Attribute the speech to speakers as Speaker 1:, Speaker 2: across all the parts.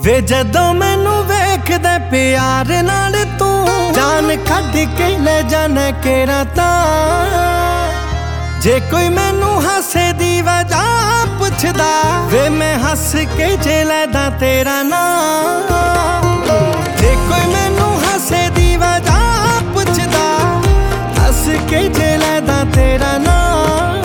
Speaker 1: वे जदों मैनू वेखदा प्यार नाल तू जान कढ के ले जाना केरा तां जे कोई मैनू हासे दी वजह पुछदा वे मैं हस के जे लैदा तेरा नाम जे कोई मैनू हासे दी वजह पुछदा हस के जे लैदा तेरा नाम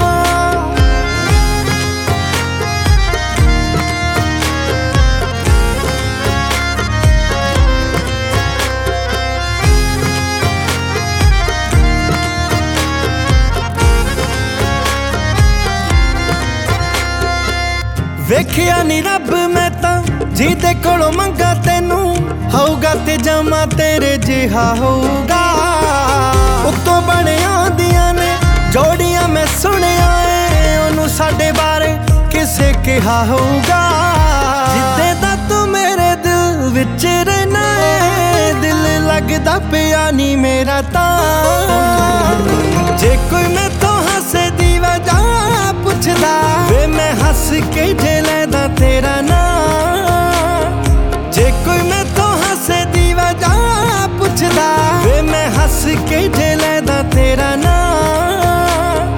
Speaker 1: वेखिया नी रब मैं तां जिहदे कोलों मंगा तैनू होगा ते जमा तेरे जिहा होगा उत्तों बणिया दियां ने जोड़ियां मैं सुनिया ऐ ओनू साडे बारे किसे कहा होगा जिद्दे दा तू मेरे दिल विच रहना है दिल लगदा पिया नी मेरा तां जे कोई मैं तो हसे दी वजह पुछदा वे मैं हस के जे लैदा तेरा नाम जे कोई मैं तो हसे दी वजह पुछदा वे मैं हस के जे लैदा तेरा नाम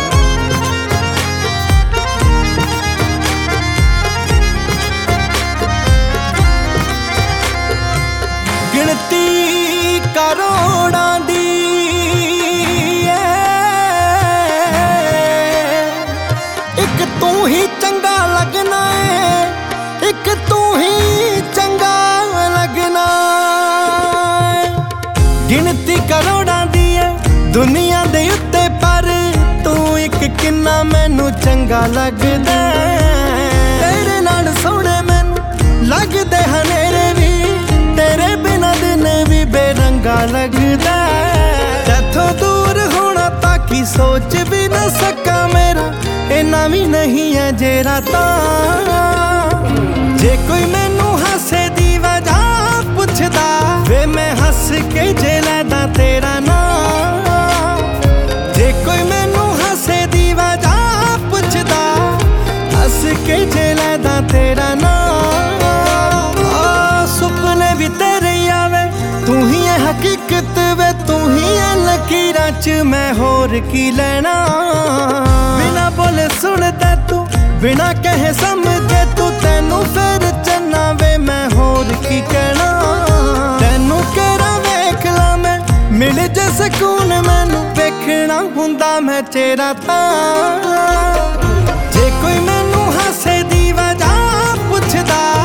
Speaker 1: गिनती करोड़ां दी एक तू ही चंगा लगना है एक तू ही चंगा लगना है गिनती करोड़ां दी है दुनिया दे उत्ते पर तू एक किन्ना मैनू चंगा लगदा तेरे नाल सोहणे मैनू लगदे हनेरे भी तेरे बिना दिन भी बेरंगा लगदा तैथों दूर होना ताकि सोच भी ना सका मेरा इना भी नहीं है जेरा तां जे कोई मैनू हसे दी वजह पुछदा वे मैं हस के जे लैदा तेरा नाम जे कोई मैनू हसे दी वजह पुछदा हस के जे लैदा तेरा नाम सुपने भी तेरे आवे तू ही है हकीकत वे तू ही है लकीरां च मैं होर की लेना बिना बोले सुनदा तू बिना कहे समझे तू तैनू फिर चन्ना वे मैं होर की कहना तैनू केरा वेख ला मैं मिल जे सकून मैनू वेखना हुंदा मैं चेहरा तां जे कोई मैनू हसे दी वजह पुछदा